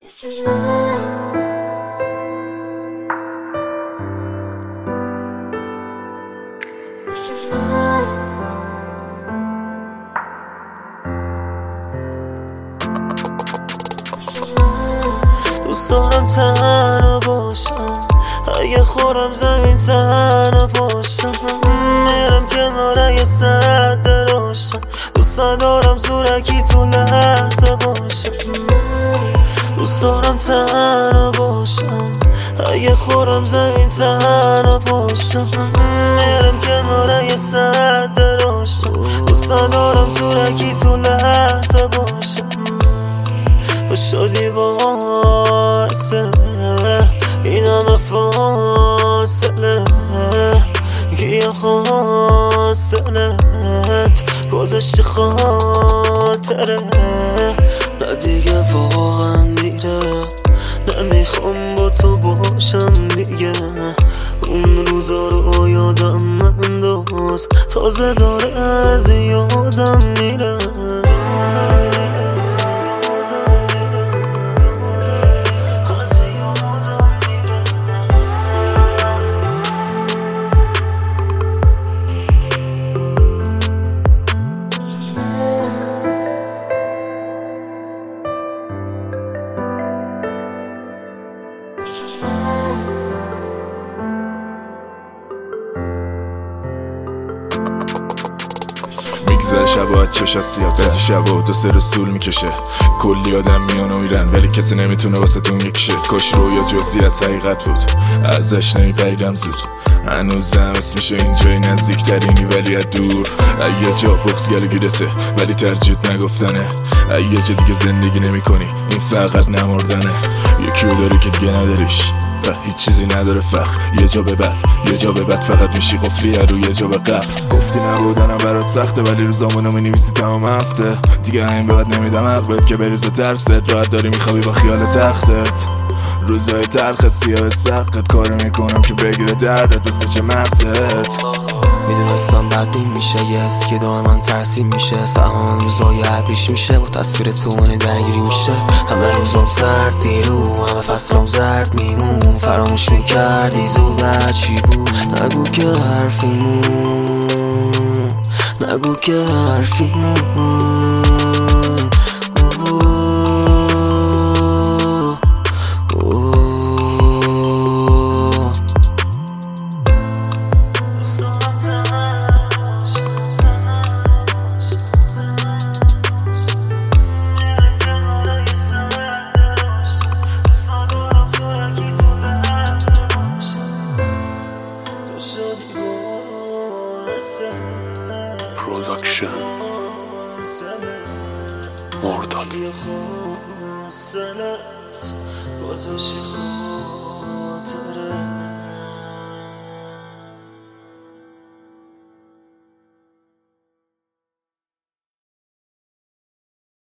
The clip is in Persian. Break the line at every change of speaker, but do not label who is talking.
دوست دارم تنها باشم، اگه خورم زمین تنها باشم، میرم کنار یه سد روشن، دوست ندارم زورکی تو لحظه باشم. دوست دارم تنها باشم، اگه خورم زمین تنها باشم، میرم کنار یه سد روشن، دوست ندارم زورکی تو لحظه باشم. تو شدی باعثه این همه فاصله که یه خواست دلت گذشت خاطره. نه دیگه واقعا دیره، نمیخوام با تو باشم دیگه. اون روزا رو یادم انداز، تازه داره از یادم میره.
میگذر شبا چشا سیاه، بعضی شبا دو سه روز طول میکشه، کلی آدم میان و میرن ولی کسی نمیتونه واسه تون یکیشه. کاش رویا جزئی از حقیقت بود، ازش نمیپریدم زود. هنوزم اسمشو اینجای نزدیکترینی ولی از دور. یه جا بغض گلوگیرته ولی ترجیت نگفتنه. یه جا دیگه زندگی نمی کنی، این فقط نمردنه. یکیو داری که دیگه نداریش و هیچ چیزی نداره فرق. یه جا به بعد یه جا به بعد فقط میشی قفلی رو یه جا به قبل. گفتی نبودنم برات سخته ولی روزامونو مینویسی تمام هفته. دیگه همین به بعد نمیدم حق بهت که بریزه ترست. راحت داری میخوابی با خیال تختت، روزای تلخ سیاه سقت. کار میکنم که بگیره دردت مثل چه مغزت.
میدونستم بدبین میشه، یه حس که دائما ترسیم میشه. سهام روزای عبریش میشه، با تصویر تو من درگیری میشه. همه روزام سرد بیرون، همه فصلام زرد میمون. فراموش میکردی زود چی بود، نگو که حرفیمون، نگو که حرفیمون.
پروداکشن مرداد.
گذاشتی خاطره